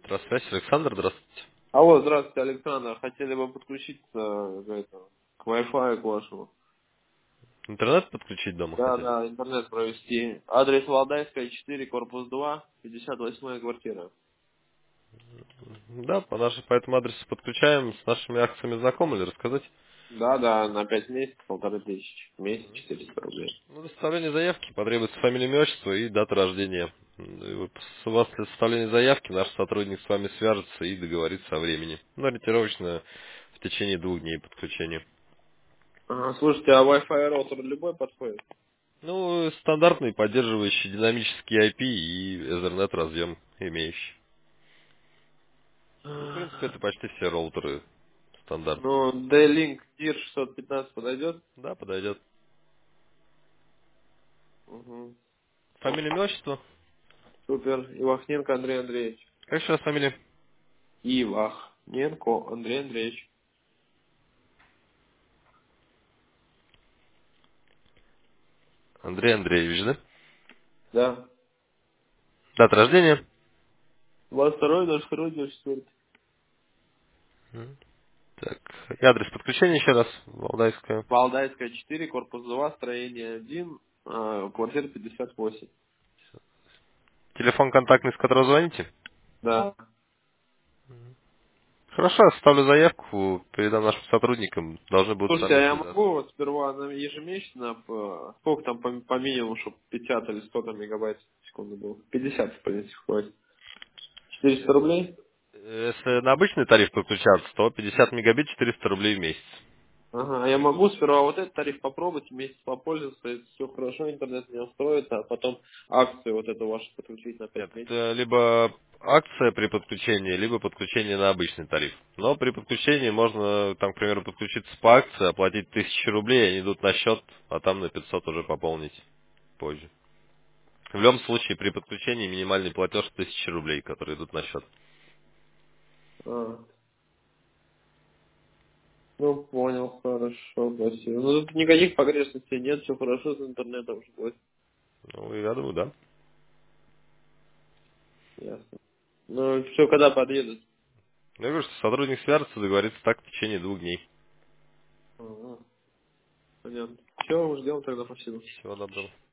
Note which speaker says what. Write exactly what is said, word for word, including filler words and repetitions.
Speaker 1: Здравствуйте, Александр, здравствуйте.
Speaker 2: Алло, здравствуйте, Александр. Хотели бы подключиться э, к, этому, к Wi-Fi, к вашему.
Speaker 1: Интернет подключить дома
Speaker 2: Да,
Speaker 1: хотели?
Speaker 2: да, интернет провести. Адрес Валдайская, четыре, корпус два, пятьдесят восьмая квартира.
Speaker 1: Да, по, нашей, по этому адресу подключаем. С нашими акциями знакомы или рассказать?
Speaker 2: Да, да, на пять месяцев, полторы тысячи. В месяц четыреста рублей.
Speaker 1: Ну, для составления заявки потребуется фамилия, имя, отчество и дата рождения. И вот с вас для составления заявки наш сотрудник с вами свяжется и договорится о времени. Ну, ориентировочно в течение двух дней подключения.
Speaker 2: Ага, слушайте, а Wi-Fi роутер любой подходит?
Speaker 1: Ну, стандартный, поддерживающий динамический ай пи и Ethernet разъем имеющий. Ну, в принципе, это почти все роутеры стандартные.
Speaker 2: Ну, D-Link тир шестьсот пятнадцать подойдет?
Speaker 1: Да, подойдет.
Speaker 2: Угу.
Speaker 1: Фамилия, имя, отчество?
Speaker 2: Супер. Ивахненко Андрей Андреевич.
Speaker 1: Как еще раз фамилия?
Speaker 2: Ивахненко Андрей Андреевич.
Speaker 1: Андрей Андреевич, да?
Speaker 2: Да.
Speaker 1: Дата рождения?
Speaker 2: двадцать второй, ноль второй, девяносто четыре.
Speaker 1: М. Так, и адрес подключения еще раз, Валдайская.
Speaker 2: Валдайская, четыре, корпус два, строение один, э, квартира пятьдесят восемь.
Speaker 1: Телефон контактный, с которого звоните?
Speaker 2: Да.
Speaker 1: Хорошо, оставлю заявку, передам нашим сотрудникам, должны будут с
Speaker 2: Слушайте,
Speaker 1: вами
Speaker 2: а я
Speaker 1: связаться.
Speaker 2: могу вот сперва на ежемесячно, по- сколько там по, по минимуму, чтобы пятьдесят или сто там мегабайт в секунду было? пятьдесят, в принципе, хватит. четыреста рублей?
Speaker 1: Если на обычный тариф подключаться, то пятьдесят мегабит четыреста рублей в месяц.
Speaker 2: Ага, а я могу сперва вот этот тариф попробовать, месяц попользоваться, если все хорошо, интернет не устроит, а потом акцию вот эту вашу подключить на
Speaker 1: Нет,
Speaker 2: пять месяцев.
Speaker 1: это либо акция при подключении, либо подключение на обычный тариф. Но при подключении можно, там, к примеру, подключиться по акции, оплатить тысячу рублей, они идут на счет, а там на пятьсот уже пополнить позже. В любом случае, при подключении минимальный платеж тысяча рублей, которые идут на счет.
Speaker 2: А, ну, понял, хорошо, спасибо. Ну, тут никаких погрешностей нет, все хорошо с интернетом, что будет.
Speaker 1: Ну, я думаю, да.
Speaker 2: Ясно. Ну, все, когда подъедут?
Speaker 1: Я говорю, что сотрудник свяжется, договорится так в течение двух дней.
Speaker 2: Ага, понятно. Все, ждем тогда, спасибо.
Speaker 1: Всего доброго.